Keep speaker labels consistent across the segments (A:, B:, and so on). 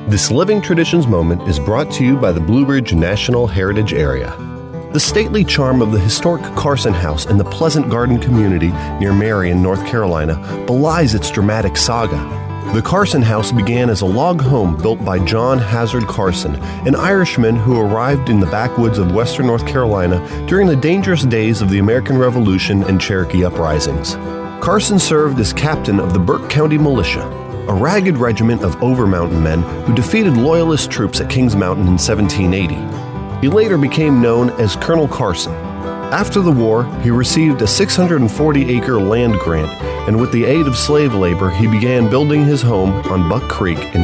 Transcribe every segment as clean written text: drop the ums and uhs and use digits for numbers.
A: This Living Traditions moment is brought to you by the Blue Ridge National Heritage Area. The stately charm of the historic Carson House in the Pleasant Garden community near Marion, North Carolina, belies its dramatic saga. The Carson House began as a log home built by John Hazard Carson, an Irishman who arrived in the backwoods of western North Carolina during the dangerous days of the American Revolution and Cherokee uprisings. Carson served as captain of the Burke County Militia, a ragged regiment of Over-Mountain men who defeated Loyalist troops at Kings Mountain in 1780. He later became known as Colonel Carson. After the war, he received a 640-acre land grant, and with the aid of slave labor, he began building his home on Buck Creek in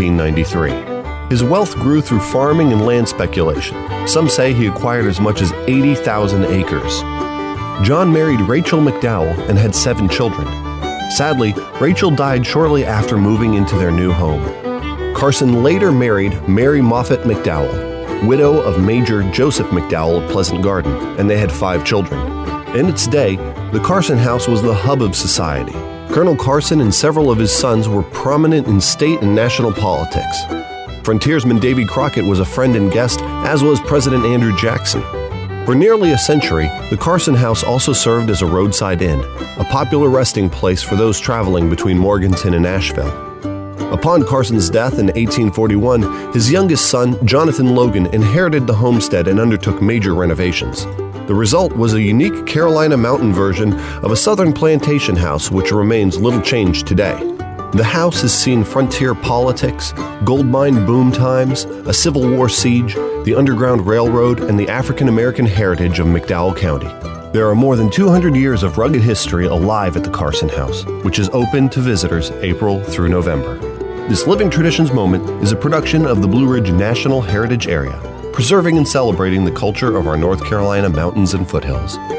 A: 1793. His wealth grew through farming and land speculation. Some say he acquired as much as 80,000 acres. John married Rachel McDowell and had 7 children. Sadly, Rachel died shortly after moving into their new home. Carson later married Mary Moffett McDowell, widow of Major Joseph McDowell of Pleasant Garden, and they had 5 children. In its day, the Carson House was the hub of society. Colonel Carson and several of his sons were prominent in state and national politics. Frontiersman Davy Crockett was a friend and guest, as was President Andrew Jackson. For nearly a century, the Carson House also served as a roadside inn, a popular resting place for those traveling between Morganton and Asheville. Upon Carson's death in 1841, his youngest son, Jonathan Logan, inherited the homestead and undertook major renovations. The result was a unique Carolina mountain version of a southern plantation house which remains little changed today. The house has seen frontier politics, gold mine boom times, a Civil War siege, the Underground Railroad, and the African-American heritage of McDowell County. There are more than 200 years of rugged history alive at the Carson House, which is open to visitors April through November. This Living Traditions moment is a production of the Blue Ridge National Heritage Area, preserving and celebrating the culture of our North Carolina mountains and foothills.